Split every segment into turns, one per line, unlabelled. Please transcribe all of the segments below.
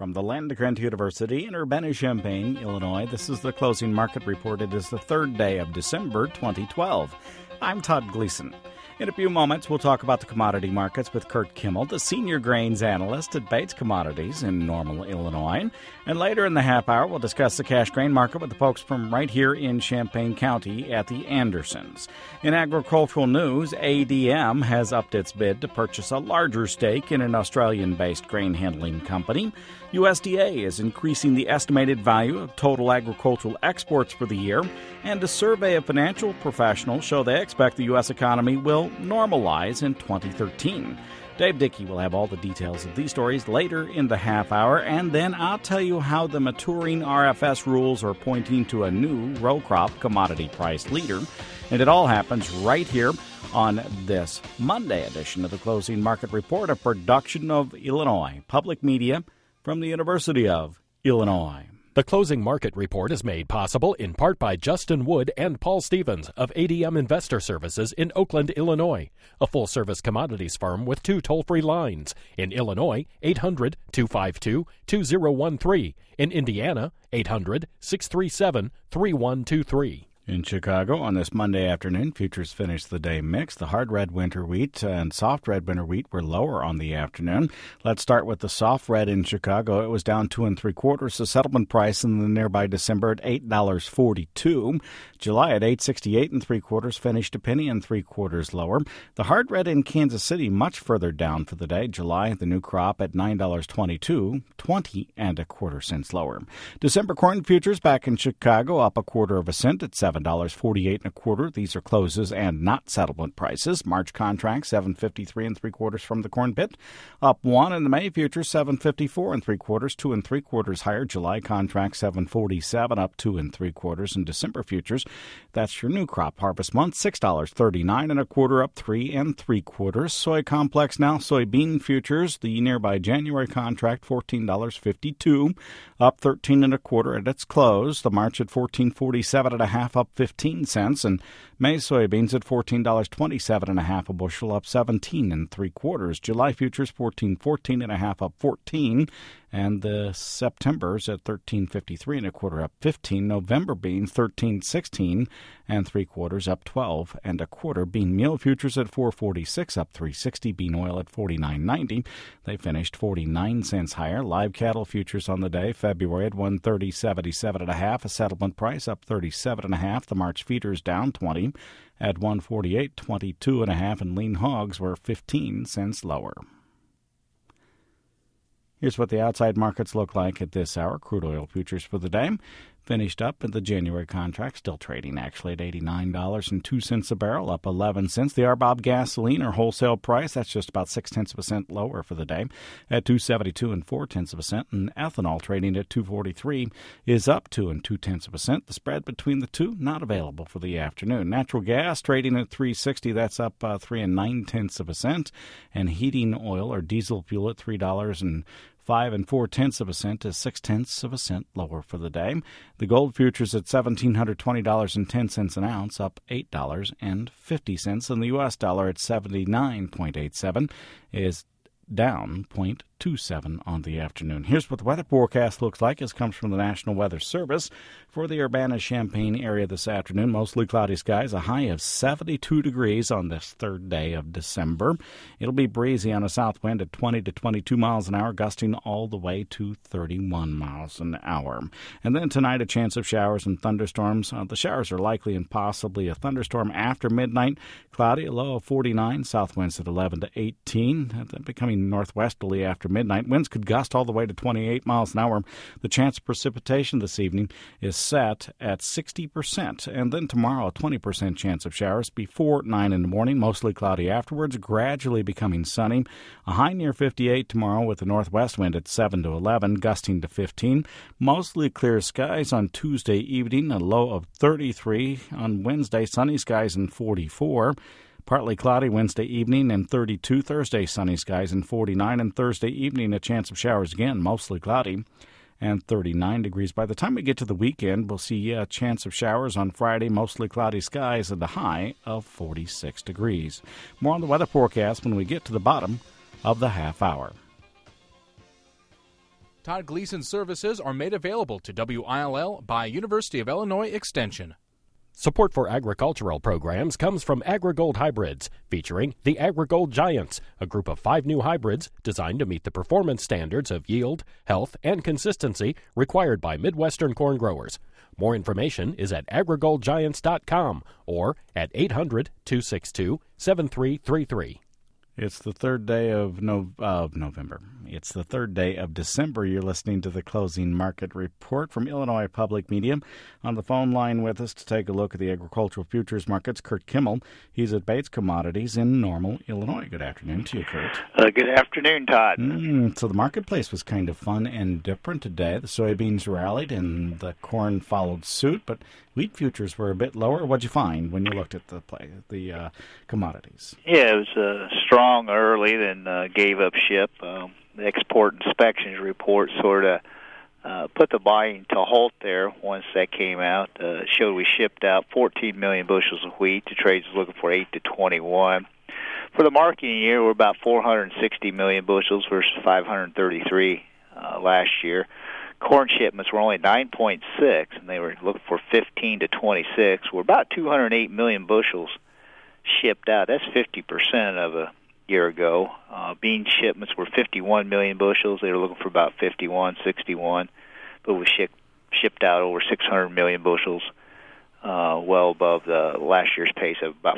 From the Land Grant University in Urbana-Champaign, Illinois, this is the closing market report. It is the third day of December 2012. I'm Todd Gleason. In a few moments, we'll talk about the commodity markets with Kurt Kimmel, the senior grains analyst at Bates Commodities in Normal, Illinois. And later in the half hour, we'll discuss the cash grain market with the folks from right here in Champaign County at the Andersons. In agricultural news, ADM has upped its bid to purchase a larger stake in an Australian-based grain handling company. USDA is increasing the estimated value of total agricultural exports for the year, and a survey of financial professionals show they expect the U.S. economy will normalize in 2013. Dave Dickey will have all the details of these stories later in the half hour, and then I'll tell you how the maturing RFS rules are pointing to a new row crop commodity price leader. And it all happens right here on this Monday edition of the Closing Market Report, a production of Illinois Public Media from the University of Illinois.
The Closing Market Report is made possible in part by Justin Wood and Paul Stevens of ADM Investor Services in Oakland, Illinois, a full-service commodities firm with 2 toll-free lines. In Illinois, 800-252-2013. In Indiana, 800-637-3123.
In Chicago, on this Monday afternoon, futures finished the day mixed. The hard red winter wheat and soft red winter wheat were lower on the afternoon. Let's start with the soft red in Chicago. It was down 2 3/4. The settlement price in the nearby December at $8.42. July at $8.68 3/4 finished a penny and 3/4 lower. The hard red in Kansas City much further down for the day. July, the new crop at $9.22, 20 1/4 cents lower. December corn futures back in Chicago up 1/4 cent at $7.48 1/4. These are closes and not settlement prices. March contract $7.53 3/4 from the corn pit, up 1 in the May futures $7.54 3/4, 2 3/4 higher. July contract $7.47 up 2 3/4. And December futures, that's your new crop harvest month, $6.39 1/4 up 3 3/4. Soy complex now, soybean futures, the nearby January contract $14.52 up 13 1/4 at its close. The March at $14.47 1/2 up 15 cents, and May soybeans at $14.27 1/2 a bushel up 17 3/4. July futures $14.14 1/2 up 14, and the September's at $13.53 1/4 up 15. November beans $13.16 3/4 up 12 1/4. Bean meal futures at $4.46 up 3.60. Bean oil at $49.90. They finished 49 cents higher. Live cattle futures on the day, February at $130.77 1/2, a settlement price up 37 1/2. The March feeders down 20 at $148.22 1/2, and lean hogs were 15 cents lower. Here's what the outside markets look like at this hour. Crude oil futures for the day finished up in the January contract, still trading actually at $89.02 a barrel, up 11 cents. The RBOB gasoline, or wholesale price, that's just about 0.6% lower for the day at $2.72 4/10. And ethanol trading at $2.43 is up 2 2/10. The spread between the two not available for the afternoon. Natural gas trading at $3.60, that's up 3 9/10. And heating oil or diesel fuel at $3.05 4/10 is 0.6% lower for the day. The gold futures at $1,720.10 an ounce, up $8.50, and the U.S. dollar at 79.87 is down 0.27 on the afternoon. Here's what the weather forecast looks like. This comes from the National Weather Service for the Urbana-Champaign area this afternoon. Mostly cloudy skies, a high of 72 degrees on this third day of December. It'll be breezy on a south wind at 20 to 22 miles an hour, gusting all the way to 31 miles an hour. And then tonight, a chance of showers and thunderstorms. The showers are likely and possibly a thunderstorm after midnight. Cloudy, a low of 49, south winds at 11 to 18, becoming northwesterly after midnight. Winds could gust all the way to 28 miles an hour. The chance of precipitation this evening is set at 60%. And then tomorrow, a 20% chance of showers before 9 in the morning, mostly cloudy afterwards, gradually becoming sunny. A high near 58 tomorrow with a northwest wind at 7 to 11, gusting to 15. Mostly clear skies on Tuesday evening, a low of 33. On Wednesday, sunny skies and 44. Partly cloudy Wednesday evening and 32. Thursday, sunny skies and 49. And Thursday evening, a chance of showers again, mostly cloudy and 39 degrees. By the time we get to the weekend, we'll see a chance of showers on Friday, mostly cloudy skies, and a high of 46 degrees. More on the weather forecast when we get to the bottom of the half hour.
Todd Gleason services are made available to WILL by University of Illinois Extension.
Support for agricultural programs comes from AgriGold Hybrids, featuring the AgriGold Giants, a group of 5 new hybrids designed to meet the performance standards of yield, health, and consistency required by Midwestern corn growers. More information is at agrigoldgiants.com or at 800-262-7333.
It's the third day of November. It's the third day of December. You're listening to the Closing Market Report from Illinois Public Media. On the phone line with us to take a look at the agricultural futures markets, Kurt Kimmel. He's at Bates Commodities in Normal, Illinois. Good afternoon to you, Kurt.
Good afternoon, Todd.
So the marketplace was kind of fun and different today. The soybeans rallied and the corn followed suit, but wheat futures were a bit lower. What'd you find when you looked at the commodities?
Yeah, it was strong early, then gave up ship. The export inspections report sort of put the buying to halt there once that came out. Showed we shipped out 14 million bushels of wheat. The trade's looking for 8 to 21. For the marketing year, we're about 460 million bushels versus 533 last year. Corn shipments were only 9.6, and they were looking for 15 to 26. We're about 208 million bushels shipped out. That's 50% of a year ago. Bean shipments were 51 million bushels. They were looking for about 51, 61, but we shipped out over 600 million bushels, well above the last year's pace of about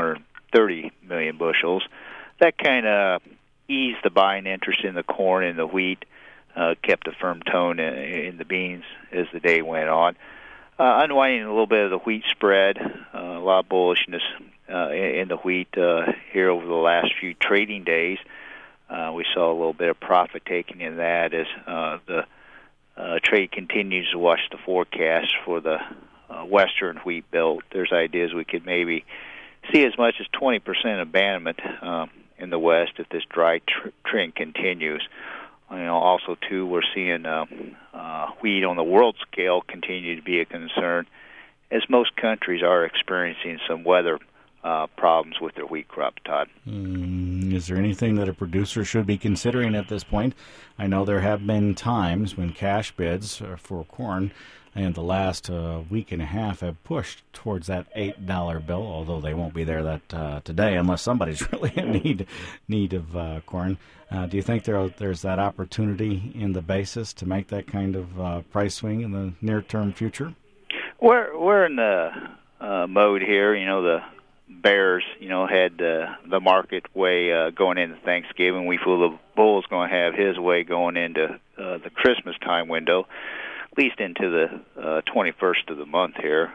430 million bushels. That kind of eased the buying interest in the corn and the wheat, kept a firm tone in the beans as the day went on. Unwinding a little bit of the wheat spread, a lot of bullishness in the wheat here over the last few trading days. We saw a little bit of profit taking in that as the trade continues to watch the forecast for the western wheat belt. There's ideas we could maybe see as much as 20% abandonment in the west if this dry trend continues. Also, too, we're seeing wheat on the world scale continue to be a concern, as most countries are experiencing some weather problems with their wheat crop, Todd.
Is there anything that a producer should be considering at this point? I know there have been times when cash bids for corn in the last week and a half have pushed towards that $8 bill, although they won't be there that today unless somebody's really in need of corn. Do you think there's that opportunity in the basis to make that kind of price swing in the near-term future?
We're in the mode here. The bears, had the market way going into Thanksgiving. We feel the bull's going to have his way going into the Christmas time window, at least into the 21st of the month here.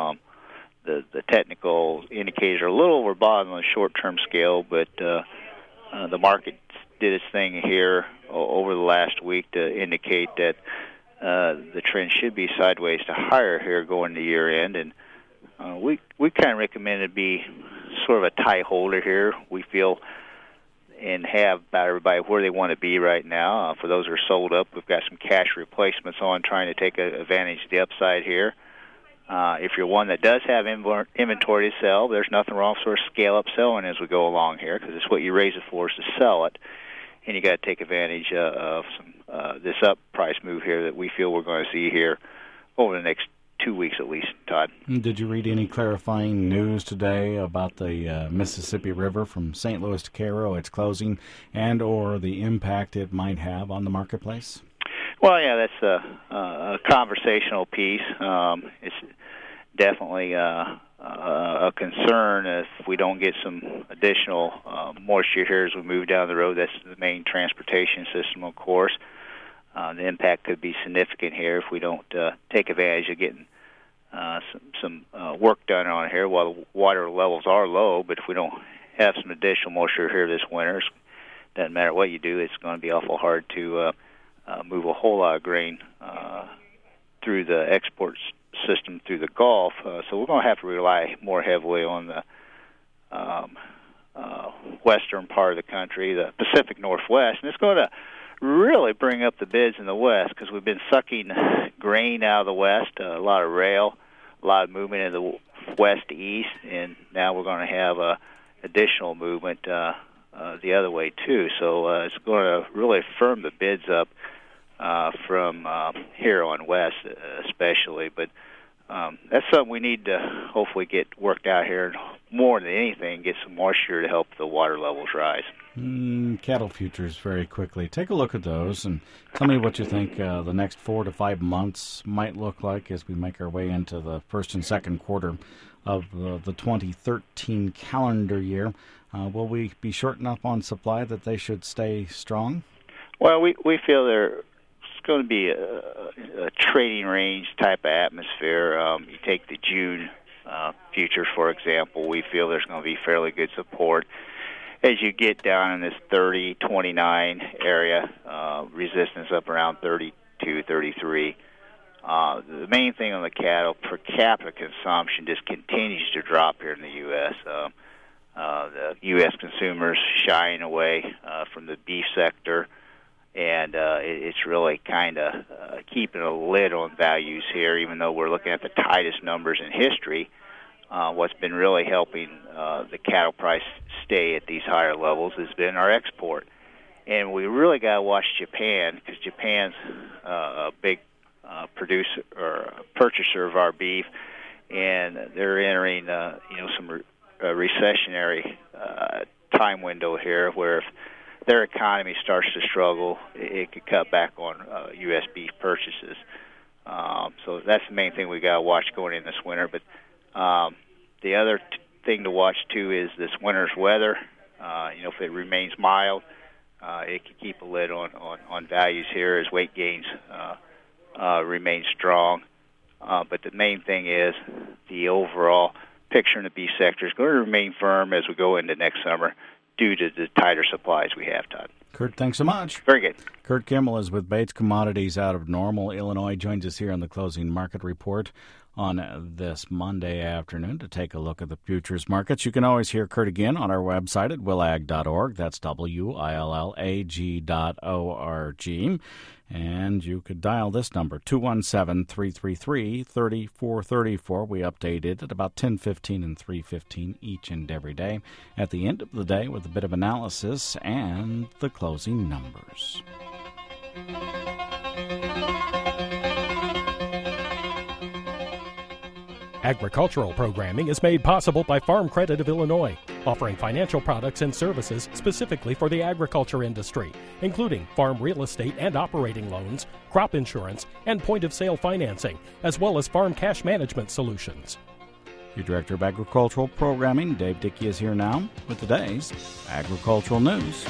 The technical indicators are a little overbought on the short-term scale, but the market did its thing here over the last week to indicate that the trend should be sideways to higher here going to year-end, and we kind of recommend it be sort of a tie holder here. We feel and have about everybody where they want to be right now. For those who are sold up, we've got some cash replacements on trying to take advantage of the upside here. If you're one that does have inventory to sell, there's nothing wrong with sort of scale up selling as we go along here, because it's what you raise it for is to sell it, and you got to take advantage of some this up price move here that we feel we're going to see here over the next 2 weeks at least, Todd.
Did you read any clarifying news today about the Mississippi River from St. Louis to Cairo, its closing, and or the impact it might have on the marketplace?
Well, yeah, that's a conversational piece. It's definitely a concern if we don't get some additional moisture here as we move down the road. That's the main transportation system, of course. The impact could be significant here if we don't take advantage of getting some work done on it here while the water levels are low. But if we don't have some additional moisture here this winter, it doesn't matter what you do, it's going to be awful hard to move a whole lot of grain through the export system through the Gulf. So we're going to have to rely more heavily on the western part of the country, the Pacific Northwest, and it's going to really bring up the bids in the West because we've been sucking grain out of the West, a lot of rail, a lot of movement in the west to east, and now we're going to have additional movement the other way too. So it's going to really firm the bids up from here on west, especially. But that's something we need to hopefully get worked out here. More than anything, get some moisture to help the water levels rise.
Cattle futures very quickly. Take a look at those and tell me what you think the next 4 to 5 months might look like as we make our way into the first and second quarter of the 2013 calendar year. Will we be short enough on supply that they should stay strong?
Well, we feel there's going to be a trading range type of atmosphere. You take the June futures, for example, we feel there's going to be fairly good support. As you get down in this 30, 29 area, resistance up around 32, 33. The main thing on the cattle, per capita consumption just continues to drop here in the U.S. The U.S. consumers shying away from the beef sector, and it's really kind of keeping a lid on values here, even though we're looking at the tightest numbers in history. What's been really helping the cattle price stay at these higher levels has been our export. And we really got to watch Japan, because Japan's a big producer or purchaser of our beef, and they're entering some recessionary time window here where if their economy starts to struggle, it could cut back on U.S. beef purchases. So that's the main thing we got to watch going in this winter. But the other thing to watch too is this winter's weather. If it remains mild, it could keep a lid on values here as weight gains remain strong. But the main thing is the overall picture in the beef sector is going to remain firm as we go into next summer due to the tighter supplies we have, Todd.
Kurt, thanks so much.
Very good.
Kurt Kimmel is with Bates Commodities out of Normal, Illinois. Joins us here on the Closing Market Report on this Monday afternoon to take a look at the futures markets. You can always hear Kurt again on our website at willag.org. That's WILLAG.org. And you could dial this number, 217-333-3434. We update it at about 10:15 and 3:15 each and every day. At the end of the day with a bit of analysis and the closing numbers.
Agricultural programming is made possible by Farm Credit of Illinois, offering financial products and services specifically for the agriculture industry, including farm real estate and operating loans, crop insurance, and point-of-sale financing, as well as farm cash management solutions.
Your Director of Agricultural Programming, Dave Dickey, is here now with today's agricultural news.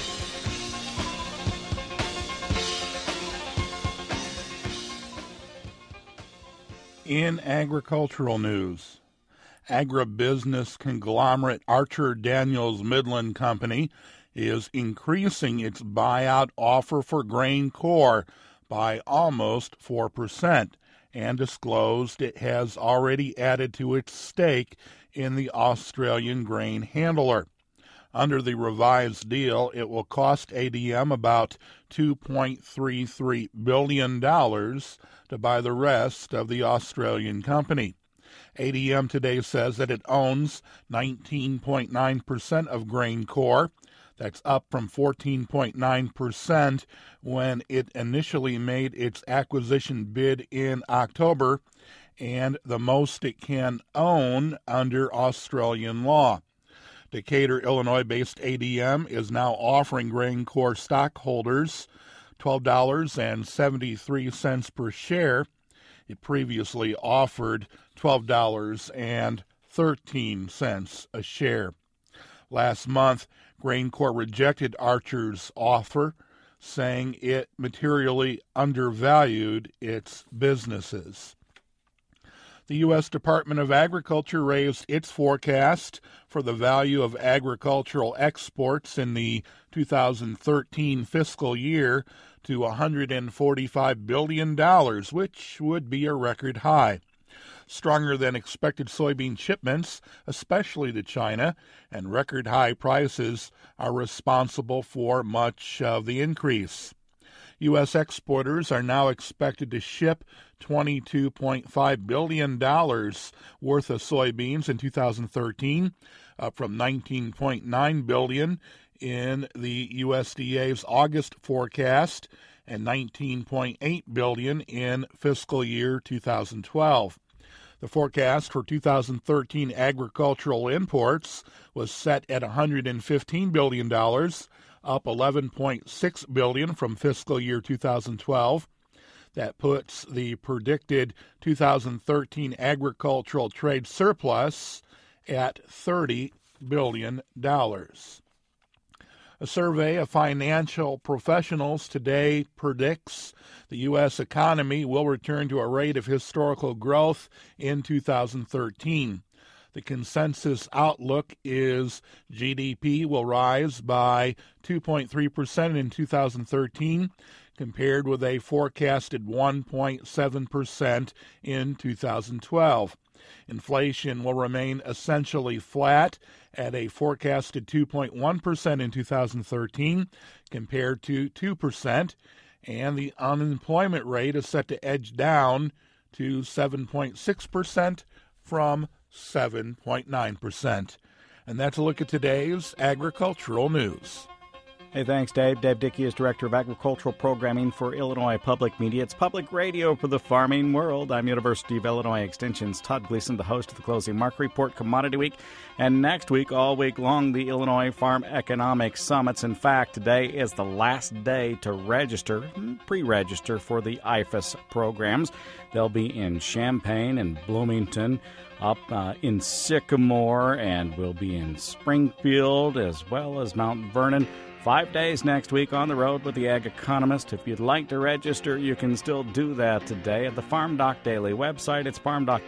In agricultural news, agribusiness conglomerate Archer Daniels Midland Company is increasing its buyout offer for GrainCorp by almost 4% and disclosed it has already added to its stake in the Australian grain handler. Under the revised deal, it will cost ADM about $2.33 billion to buy the rest of the Australian company. ADM today says that it owns 19.9% of GrainCorp. That's up from 14.9% when it initially made its acquisition bid in October, and the most it can own under Australian law. Decatur, Illinois-based ADM is now offering GrainCorp stockholders $12.73 per share. It previously offered $12.13 a share. Last month, GrainCorp rejected Archer's offer, saying it materially undervalued its businesses. The U.S. Department of Agriculture raised its forecast for the value of agricultural exports in the 2013 fiscal year to $145 billion, which would be a record high. Stronger than expected soybean shipments, especially to China, and record high prices are responsible for much of the increase. U.S. exporters are now expected to ship $22.5 billion worth of soybeans in 2013, up from $19.9 billion in the USDA's August forecast, and $19.8 billion in fiscal year 2012. The forecast for 2013 agricultural imports was set at $115 billion, up $11.6 billion from fiscal year 2012. That puts the predicted 2013 agricultural trade surplus at $30 billion. A survey of financial professionals today predicts the U.S. economy will return to a rate of historical growth in 2013. The consensus outlook is GDP will rise by 2.3% in 2013, compared with a forecasted 1.7% in 2012. Inflation will remain essentially flat at a forecasted 2.1% in 2013 compared to 2%, and the unemployment rate is set to edge down to 7.6% from 7.9%. And that's a look at today's agricultural news.
Hey, thanks, Dave. Dave Dickey is Director of Agricultural Programming for Illinois Public Media. It's public radio for the farming world. I'm University of Illinois Extension's Todd Gleason, the host of the Closing Market Report, Commodity Week. And next week, all week long, the Illinois Farm Economic Summits. In fact, today is the last day to pre-register for the IFAS programs. They'll be in Champaign and Bloomington, up in Sycamore, and we'll be in Springfield as well as Mount Vernon. 5 days next week on the road with the Ag Economist. If you'd like to register, you can still do that today at the Farm Doc Daily website. It's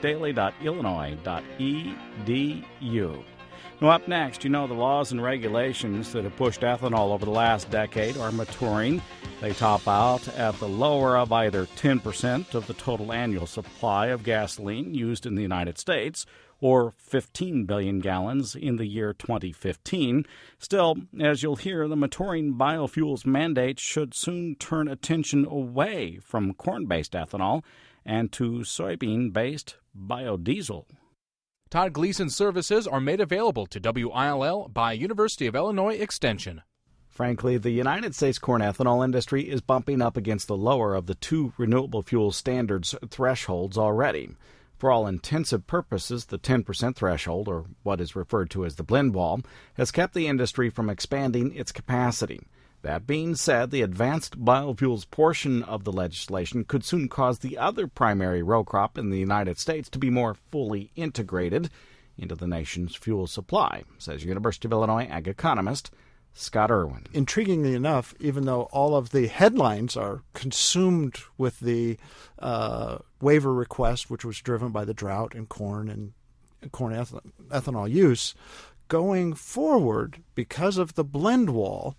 farmdocdaily.illinois.edu. Now, up next, the laws and regulations that have pushed ethanol over the last decade are maturing. They top out at the lower of either 10% of the total annual supply of gasoline used in the United States, or 15 billion gallons in the year 2015. Still, as you'll hear, the maturing biofuels mandate should soon turn attention away from corn-based ethanol and to soybean-based biodiesel.
Todd Gleason services are made available to WILL by University of Illinois Extension.
Frankly, the United States corn ethanol industry is bumping up against the lower of the two renewable fuel standards thresholds already. For all intensive purposes, the 10% threshold, or what is referred to as the blend wall, has kept the industry from expanding its capacity. That being said, the advanced biofuels portion of the legislation could soon cause the other primary row crop in the United States to be more fully integrated into the nation's fuel supply, says University of Illinois ag economist Scott Irwin.
Intriguingly enough, even though all of the headlines are consumed with the waiver request, which was driven by the drought in corn and corn ethanol use, going forward, because of the blend wall,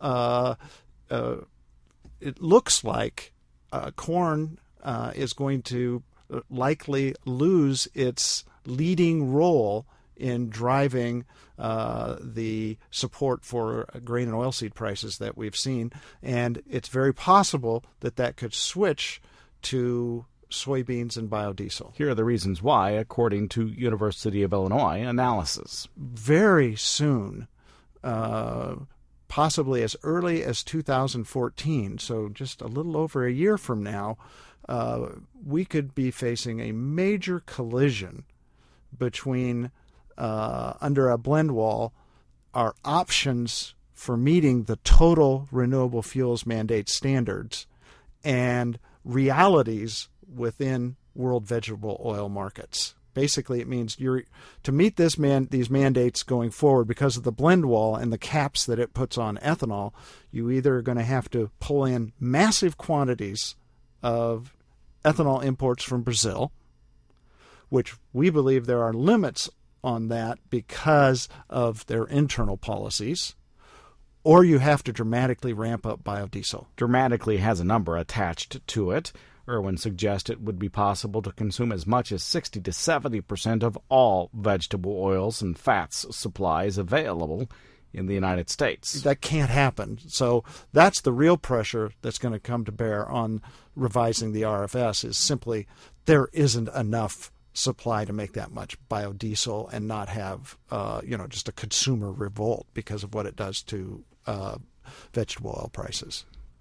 it looks like corn is going to likely lose its leading role in driving the support for grain and oilseed prices that we've seen. And it's very possible that that could switch to soybeans and biodiesel.
Here are the reasons why, according to University of Illinois analysis.
Very soon, possibly as early as 2014, so just a little over a year from now, we could be facing a major collision between under a blend wall, our options for meeting the total renewable fuels mandate standards and realities within world vegetable oil markets. Basically, it means to meet these mandates going forward, because of the blend wall and the caps that it puts on ethanol, you either are going to have to pull in massive quantities of ethanol imports from Brazil, which we believe there are limits on that because of their internal policies, or you have to dramatically ramp up biodiesel.
Dramatically has a number attached to it. Irwin suggests it would be possible to consume as much as 60 to 70% of all vegetable oils and fats supplies available in the United States.
That can't happen. So that's the real pressure that's going to come to bear on revising the RFS, is simply there isn't enough supply to make that much biodiesel and not have just a consumer revolt because of what it does to vegetable oil prices.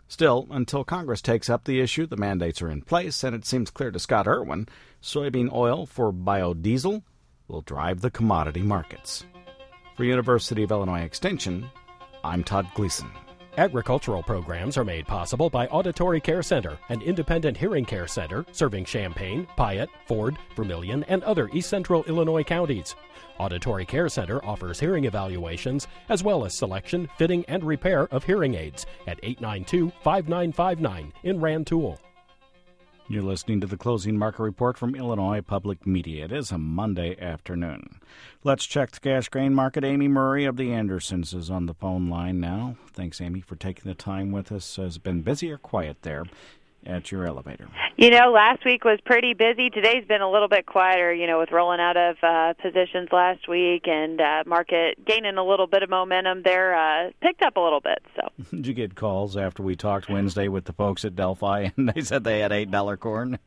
Still, until Congress takes up the issue, the mandates are in place, and it seems clear to Scott Irwin soybean oil for biodiesel will drive the commodity markets. For University of Illinois Extension, I'm Todd Gleason.
Agricultural programs are made possible by Auditory Care Center, an independent hearing care center serving Champaign, Piatt, Ford, Vermilion, and other East Central Illinois counties. Auditory Care Center offers hearing evaluations as well as selection, fitting, and repair of hearing aids at 892-5959 in Rantoul.
You're listening to the Closing Market Report from Illinois Public Media. It is a Monday afternoon. Let's check the cash grain market. Amy Murray of the Andersons is on the phone line now. Thanks, Amy, for taking the time with us. Has it been busy or quiet there at your elevator?
Last week was pretty busy. Today's been a little bit quieter, with rolling out of positions last week and market gaining a little bit of momentum there. Picked up a little bit. So.
Did you get calls after we talked Wednesday with the folks at Delphi and they said they had $8 corn?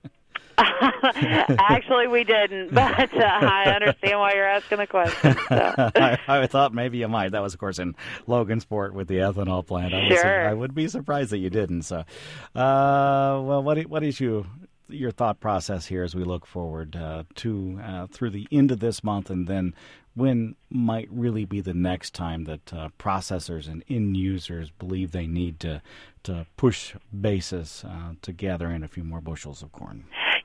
Actually, we didn't, but I understand why you're asking the question. So.
I thought maybe you might. That was, of course, in Logansport with the ethanol plant. I would be surprised that you didn't. So, well, what is your thought process here as we look forward to through the end of this month, and then when might really be the next time that processors and end users believe they need to push basis to gather in a few more bushels of corn?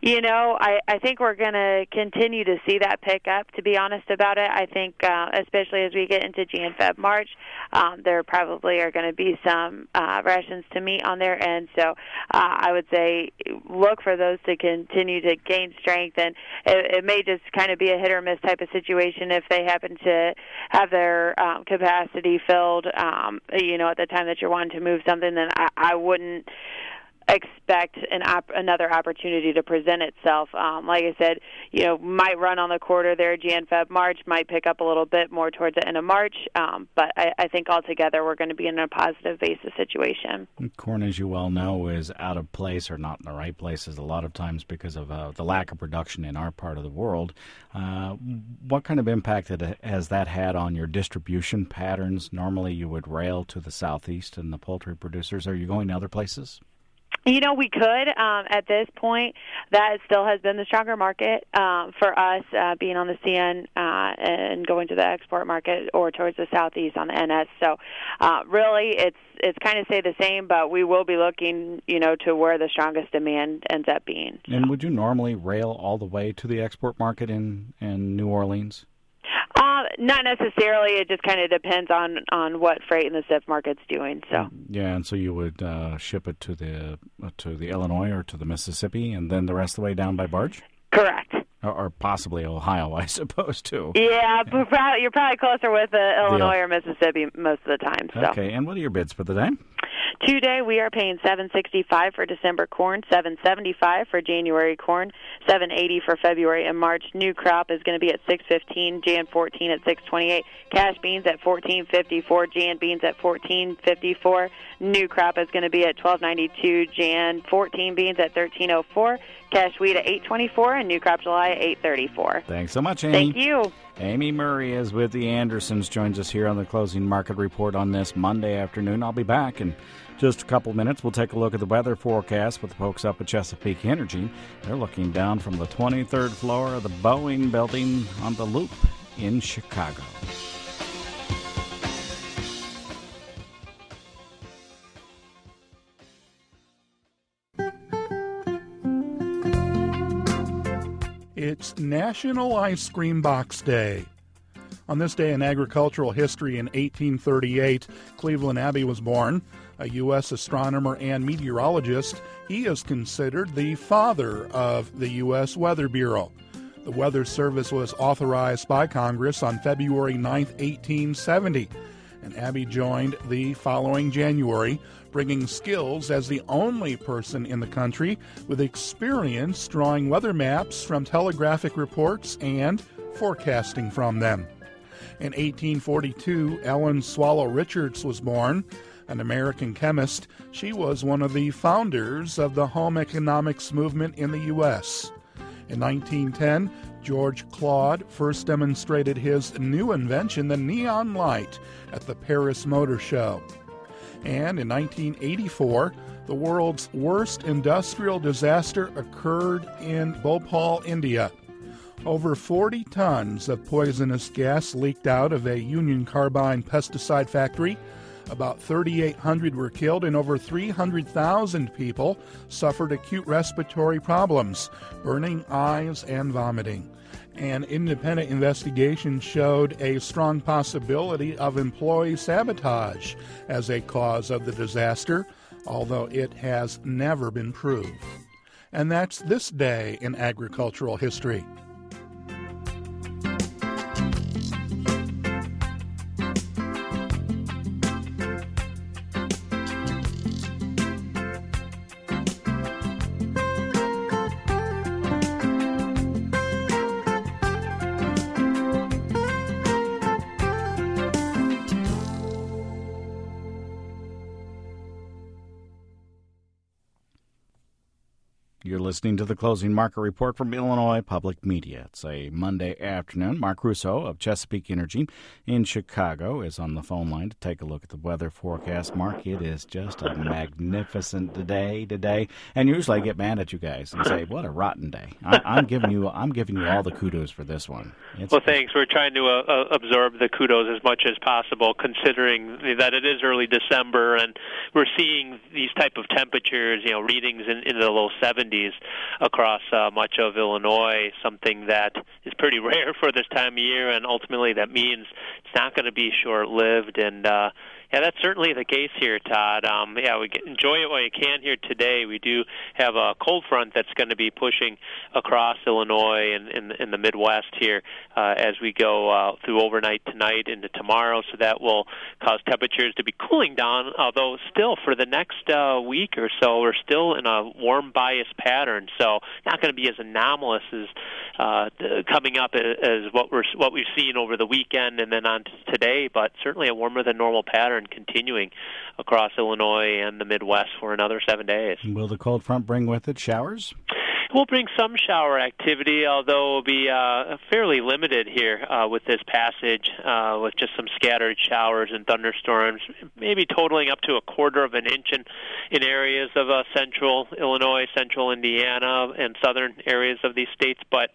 I think we're going to continue to see that pick up, to be honest about it. I think especially as we get into Jan, Feb, March, there probably are going to be some rations to meet on their end. So I would say look for those to continue to gain strength. And it may just kind of be a hit or miss type of situation if they happen to have their capacity filled, at the time that you're wanting to move something, then I wouldn't expect another opportunity to present itself. Like I said, might run on the quarter there, Jan, Feb, March, might pick up a little bit more towards the end of March, but I think altogether we're going to be in a positive basis situation.
Corn, as you well know, is out of place or not in the right places a lot of times because of the lack of production in our part of the world. What kind of impact has that had on your distribution patterns? Normally you would rail to the southeast and the poultry producers. Are you going to other places?
We could. At this point, that still has been the stronger market for us, being on the CN and going to the export market or towards the southeast on the NS. So really, it's kind of stay the same, but we will be looking, to where the strongest demand ends up being. So.
And would you normally rail all the way to the export market in New Orleans?
Not necessarily. It just kind of depends on what freight in the CIF market's doing. So
yeah, and so you would ship it to the Illinois or to the Mississippi, and then the rest of the way down by barge.
Correct.
Or possibly Ohio, I suppose, too.
Yeah, you're probably closer with Illinois or Mississippi most of the time. So.
Okay, and what are your bids for the day?
Today we are paying $7.65 for December corn, $7.75 for January corn, $7.80 for February and March. New crop is going to be at $6.15, Jan 14 at $6.28, cash beans at $14.54, Jan beans at $14.54. New crop is going to be at $12.92, Jan 14 beans at $13.04, cash wheat at $8.24, and new crop July at $8.34.
Thanks so much, Amy.
Thank you.
Amy Murray is with the Andersons, joins us here on the Closing Market Report on this Monday afternoon. I'll be back in just a couple minutes. We'll take a look at the weather forecast with the folks up at Chesapeake Energy. They're looking down from the 23rd floor of the Boeing building on the Loop in Chicago.
It's National Ice Cream Box Day. On this day in agricultural history in 1838, Cleveland Abbey was born. A U.S. astronomer and meteorologist, he is considered the father of the U.S. Weather Bureau. The Weather Service was authorized by Congress on February 9, 1870, and Abbey joined the following January, bringing skills as the only person in the country with experience drawing weather maps from telegraphic reports and forecasting from them. In 1842, Ellen Swallow Richards was born. An American chemist, she was one of the founders of the home economics movement in the U.S. In 1910, George Claude first demonstrated his new invention, the neon light, at the Paris Motor Show. And in 1984, the world's worst industrial disaster occurred in Bhopal, India. Over 40 tons of poisonous gas leaked out of a Union Carbide pesticide factory. About 3,800 were killed and over 300,000 people suffered acute respiratory problems, burning eyes and vomiting. An independent investigation showed a strong possibility of employee sabotage as a cause of the disaster, although it has never been proved. And that's this day in agricultural history.
You're listening to the Closing Market Report from Illinois Public Media. It's a Monday afternoon. Mark Russo of Chesapeake Energy in Chicago is on the phone line to take a look at the weather forecast. Mark, it is just a magnificent day today. And usually I get mad at you guys and say, what a rotten day. I'm giving you all the kudos for this one.
Well, thanks. We're trying to absorb the kudos as much as possible, considering that it is early December and we're seeing these type of temperatures, readings in the low 70s across much of Illinois, something that is pretty rare for this time of year, and ultimately that means it's not going to be short-lived. And that's certainly the case here, Todd. We enjoy it while you can here today. We do have a cold front that's going to be pushing across Illinois and in the Midwest here as we go through overnight tonight into tomorrow, so that will cause temperatures to be cooling down, although still for the next week or so we're still in a warm bias pattern, so not going to be as anomalous as coming up as what we've seen over the weekend and then on to today, but certainly a warmer than normal pattern continuing across Illinois and the Midwest for another 7 days.
Will the cold front bring with it showers?
We'll bring some shower activity, although it will be fairly limited here with this passage, with just some scattered showers and thunderstorms, maybe totaling up to 1/4 of an inch in areas of central Illinois, central Indiana, and southern areas of these states, but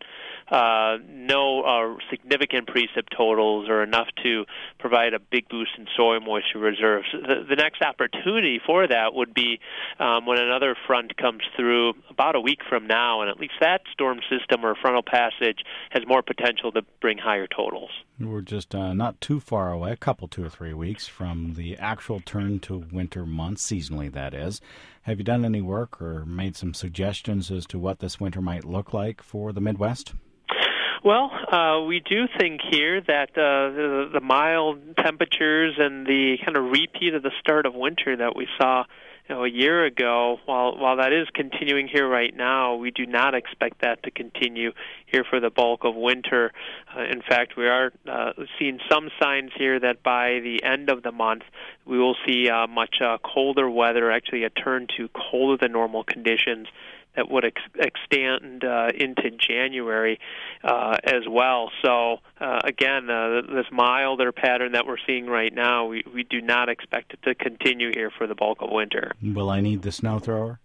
no significant precip totals or enough to provide a big boost in soil moisture reserves. The next opportunity for that would be when another front comes through about a week from now, and at least that storm system or frontal passage has more potential to bring higher totals.
We're just not too far away, a couple, 2 or 3 weeks from the actual turn to winter months, seasonally that is. Have you done any work or made some suggestions as to what this winter might look like for the Midwest?
Well, we do think here that the mild temperatures and the kind of repeat of the start of winter that we saw a year ago, while that is continuing here right now, we do not expect that to continue here for the bulk of winter. In fact, we are seeing some signs here that by the end of the month, we will see much colder weather, actually a turn to colder than normal conditions that would extend into January as well. So, again, this milder pattern that we're seeing right now, we do not expect it to continue here for the bulk of winter.
Will I need the snow thrower?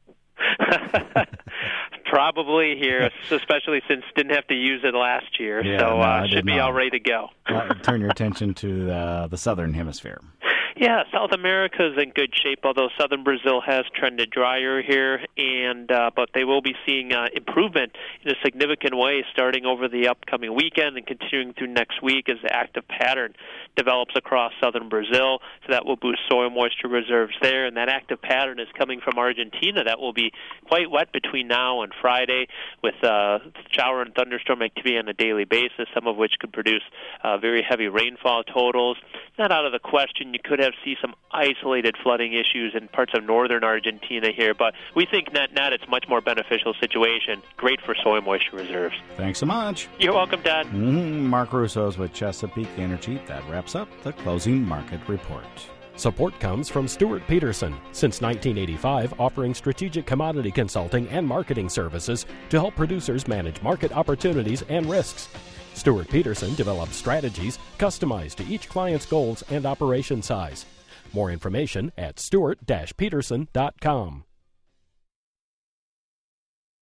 Probably here, especially since didn't have to use it last year, should be all ready to go.
Turn your attention to the southern hemisphere.
Yeah, South America is in good shape, although southern Brazil has trended drier here, but they will be seeing improvement in a significant way starting over the upcoming weekend and continuing through next week as the active pattern develops across southern Brazil, so that will boost soil moisture reserves there, and that active pattern is coming from Argentina. That will be quite wet between now and Friday with shower and thunderstorm activity on a daily basis, some of which could produce very heavy rainfall totals. Not out of the question you could see some isolated flooding issues in parts of northern Argentina here, but we think net it's much more beneficial situation. Great for soil moisture reserves.
Thanks so much.
You're welcome, Dad.
Mark Russo's with Chesapeake Energy. That wraps up the Closing Market Report.
Support comes from Stuart Peterson, since 1985 offering strategic commodity consulting and marketing services to help producers manage market opportunities and risks. Stuart Peterson develops strategies customized to each client's goals and operation size. More information at stewart-peterson.com.